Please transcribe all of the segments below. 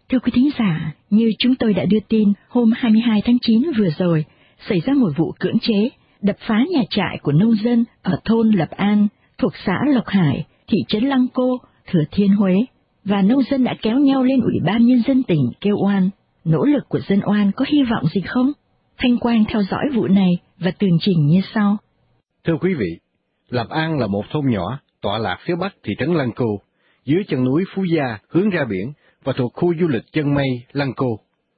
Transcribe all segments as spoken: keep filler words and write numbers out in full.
Thưa quý thính giả, như chúng tôi đã đưa tin, hôm hai mươi hai tháng chín vừa rồi, xảy ra một vụ cưỡng chế, đập phá nhà trại của nông dân ở thôn Lập An, thuộc xã Lộc Hải, thị trấn Lăng Cô, Thừa Thiên Huế, và nông dân đã kéo nhau lên Ủy ban Nhân dân tỉnh kêu oan. Nỗ lực của dân oan có hy vọng gì không? Thanh Quang theo dõi vụ này và tường trình như sau. Thưa quý vị, Lập An là một thôn nhỏ, tọa lạc phía bắc thị trấn Lăng Cô, dưới chân núi Phú Gia hướng ra biển và thuộc khu du lịch Chân Mây, Lăng Cô.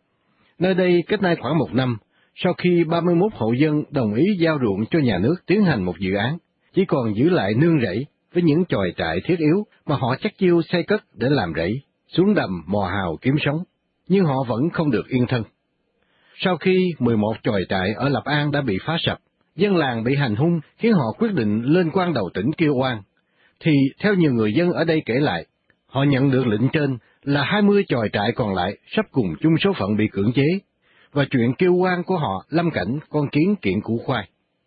Nơi đây cách nay khoảng một năm, sau khi ba mươi mốt hộ dân đồng ý giao ruộng cho nhà nước tiến hành một dự án, chỉ còn giữ lại nương rẫy với những chòi trại thiết yếu mà họ chắc chiêu xây cất để làm rẫy, xuống đầm mò hào kiếm sống, nhưng họ vẫn không được yên thân. Sau khi mười một chòi trại ở Lập An đã bị phá sập, dân làng bị hành hung khiến họ quyết định lên quan đầu tỉnh kêu oan. Thì theo nhiều người dân ở đây kể lại, họ nhận được lệnh trên là hai mươi chòi trại còn lại sắp cùng chung số phận bị cưỡng chế, và chuyện kêu oan của họ lâm cảnh con kiến kiện củ khoai.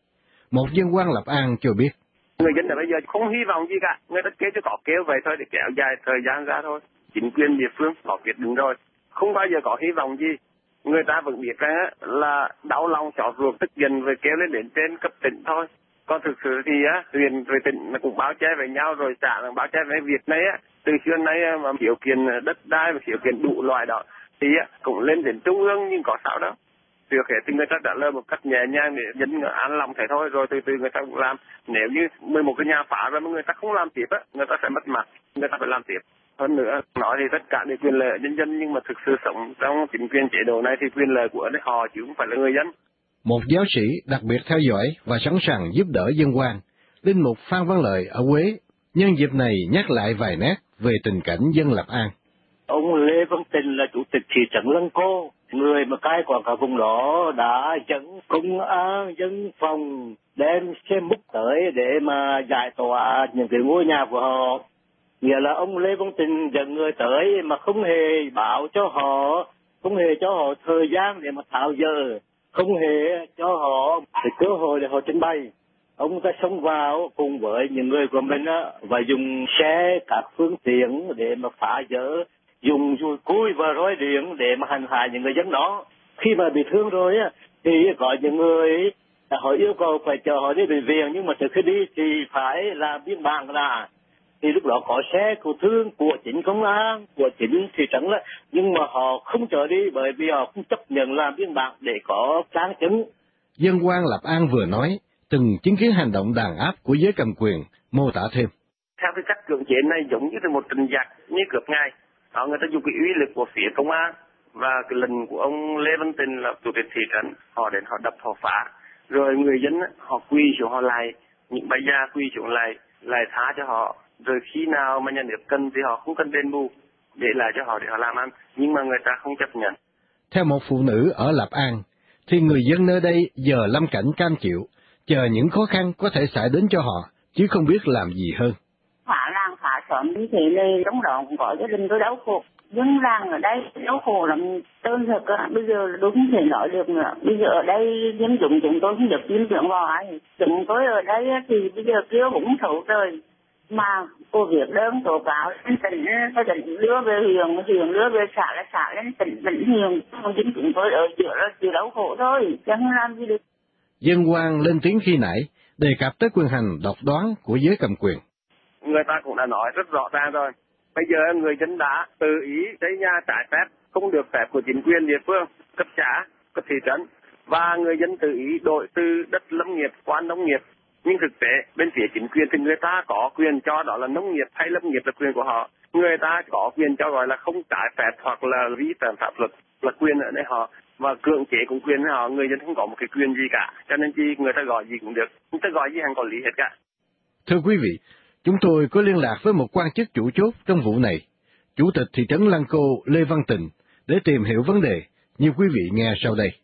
Một dân quan Lập An cho biết, người dân là bây giờ không hy vọng gì cả, người ta kêu cho có kêu vậy thôi để kéo dài thời gian ra thôi. Chính quyền địa phương có quyết định rồi, không bao giờ có hy vọng gì. Người ta vẫn biết rằng là đau lòng chó ruột tức giận rồi kéo lên đến trên cấp tỉnh thôi. Còn thực sự thì á, huyện rồi tỉnh cũng báo che với nhau rồi xã báo che với việc này á, từ xưa nay mà khiếu kiện đất đai và khiếu kiện đủ loại đó thì á cũng lên đến trung ương nhưng có sao đâu. Trước hết thì người ta trả lời một cách nhẹ nhàng để dân an lòng thế thôi, rồi từ từ người ta cũng làm. Nếu như mười một cái nhà phá ra mà người ta không làm tiếp á, người ta sẽ mất mặt, người ta phải làm tiếp. Hơn nữa, nói thì tất cả đều quyền lợi nhân dân, nhưng mà thực sự sống trong chính quyền chế độ này thì quyền lợi của họ chứ không phải là người dân. Một giáo sĩ đặc biệt theo dõi và sẵn sàng giúp đỡ dân oan, Linh mục Phan Văn Lợi ở Huế, nhân dịp này nhắc lại vài nét về tình cảnh dân Lập An. Ông Lê Văn Tình là chủ tịch thị trấn Lăng Cô, người mà cai quản cả vùng đó đã dẫn công an dân phòng đem xe múc tới để mà giải tỏa những cái ngôi nhà của họ. Nghĩa là ông Lê Văn Tình dẫn người tới mà không hề báo cho họ, không hề cho họ thời gian để mà tháo dỡ, không hề cho họ cái cơ hội để họ trình bày. Ông ta xông vào cùng với những người của mình á, và dùng xe, các phương tiện để mà phá dỡ, dùng dùi cui và roi điện để mà hành hạ những người dân đó. Khi mà bị thương rồi á, thì có những người họ yêu cầu phải chờ họ đi bệnh viện, nhưng mà trước khi đi thì phải làm biên bản là. Thì lúc đó có xe cứu thương của chính công an, của chính thị trấn đó, nhưng mà họ không chở đi bởi vì họ không chấp nhận làm biên bản để có tráng chứng. Dân quan Lập An vừa nói, từng chứng kiến hành động đàn áp của giới cầm quyền, mô tả thêm. Theo cái cách cưỡng chế này giống như là một trình giặc như cướp ngày. Họ người ta dùng cái uy lực của phía công an và cái lần của ông Lê Văn Tình là chủ tịch thị trấn, họ đến họ đập họ phá, rồi người dân họ quy xuống họ lại, những bà già quy xuống lại, lại tha cho họ. Rồi khi nào mà nhà nước cần thì họ không cần đền bù, để lại cho họ để họ làm ăn, nhưng mà người ta không chấp nhận. Theo một phụ nữ ở Lập An, thì người dân nơi đây giờ lâm cảnh cam chịu, chờ những khó khăn có thể xảy đến cho họ, chứ không biết làm gì hơn. Phá làng phá xóm như thế này, trong đó cũng có gia đình tôi đau khổ. Dân làng ở đây đau khổ lắm, đơn thực á, bây giờ đúng không thể nói được nữa. Bây giờ ở đây dân chúng chúng tôi không được tin tưởng vào ai. Chúng tôi ở đây thì bây giờ kêu cũng thấu trời. Mà cô việc đơn tố cáo lên tỉnh, có tỉnh đưa về huyện, huyện đưa về xã là xã lên tỉnh, tỉnh huyện. Chính chúng tôi ở giữa là chịu đau khổ thôi, chẳng làm gì được. Dân quan lên tiếng khi nãy, đề cập tới quyền hành độc đoán của giới cầm quyền. Người ta cũng đã nói rất rõ ràng rồi. Bây giờ người dân đã tự ý xây nhà trái phép, không được phép của chính quyền địa phương, cấp xã, cấp thị trấn. Và người dân tự ý đổi từ đất lâm nghiệp qua nông nghiệp. Nhưng thực tế, bên phía chính quyền thì người ta có quyền cho đó là nông nghiệp hay lâm nghiệp là quyền của họ. Người ta có quyền cho gọi là không trái phép hoặc là vi phạm pháp luật là quyền ở đây họ. Và cưỡng chế cũng quyền họ, người dân không có một cái quyền gì cả. Cho nên chi người ta gọi gì cũng được, người ta gọi gì hàng có lý hết cả. Thưa quý vị, chúng tôi có liên lạc với một quan chức chủ chốt trong vụ này, Chủ tịch thị trấn Lăng Cô Lê Văn Tình, để tìm hiểu vấn đề, như quý vị nghe sau đây.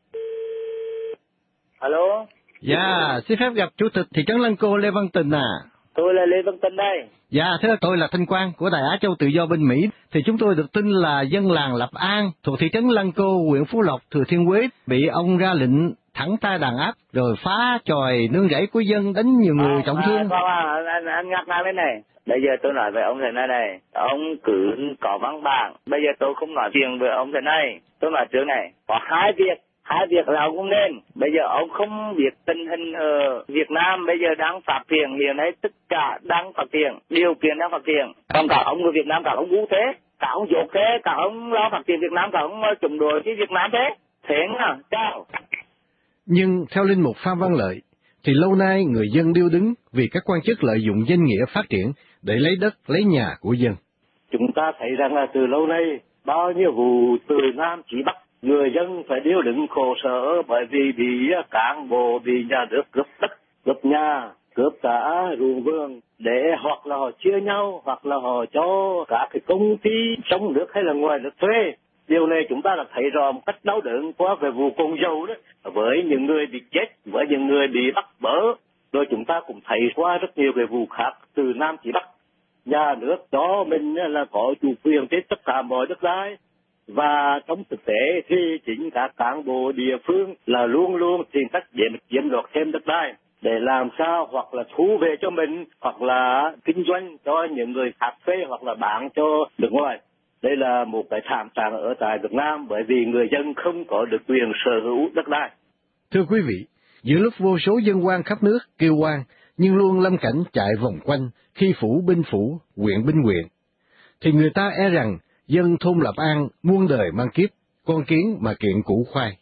Alo? Dạ, xin phép gặp Chủ tịch thị trấn Lăng Cô Lê Văn Tình à. Tôi là Lê Văn Tình đây. Dạ, thế là tôi là Thanh Quang của Đài Á Châu Tự Do bên Mỹ. Thì chúng tôi được tin là dân làng Lập An thuộc thị trấn Lăng Cô, huyện Phú Lộc, Thừa Thiên Huế bị ông ra lệnh thẳng tay đàn áp rồi phá chòi nương rẫy của dân, đánh nhiều người à, trọng thương. À, à, anh, anh nhắc lại bên này. Bây giờ tôi nói với ông thế này này, ông cứ có văn bản, bây giờ tôi không nói chuyện với ông thế này, tôi nói trước này, có hai việc, hai việc là ông không nên. Bây giờ ông không biết tình hình ở Việt Nam bây giờ đang phát triển, hiện nay tất cả đang phát triển, điều kiện đang phát triển. Còn cả ông người Việt Nam, cả ông vũ thế, cả ông dốt thế, cả ông lo phát triển Việt Nam, cả ông chống đối cái Việt Nam thế, thế à, chào. Nhưng theo Linh mục Phan Văn Lợi, thì lâu nay người dân điêu đứng vì các quan chức lợi dụng danh nghĩa phát triển để lấy đất, lấy nhà của dân. Chúng ta thấy rằng là từ lâu nay, bao nhiêu vụ từ Nam chí Bắc, người dân phải điêu đứng khổ sở bởi vì bị cán bộ, bị nhà nước cướp đất, cướp nhà, cướp cả ruộng vườn, để hoặc là họ chia nhau, hoặc là họ cho cả cái công ty trong nước hay là ngoài nước thuê. Điều này chúng ta đã thấy rõ một cách đau đớn qua về vụ Cồn Dầu đó, với những người bị chết, với những người bị bắt bớ. Rồi chúng ta cũng thấy qua rất nhiều cái vụ khác từ Nam chí Bắc. Nhà nước cho mình là có chủ quyền trên tất cả mọi đất đai. Và trong thực tế thì chính các cán bộ địa phương là luôn luôn tìm cách để chiếm đoạt thêm đất đai, để làm sao hoặc là thu về cho mình, hoặc là kinh doanh cho những người khác thuê, hoặc là bán cho nước ngoài. Đây là một cái thảm trạng ở tại Việt Nam bởi vì người dân không có được quyền sở hữu đất đai. Thưa quý vị, giữa lúc vô số dân quan khắp nước kêu oan, nhưng luôn lâm cảnh chạy vòng quanh, khi phủ binh phủ, huyện binh huyện, thì người ta e rằng dân thôn Lập An muôn đời mang kiếp, con kiến mà kiện củ khoai.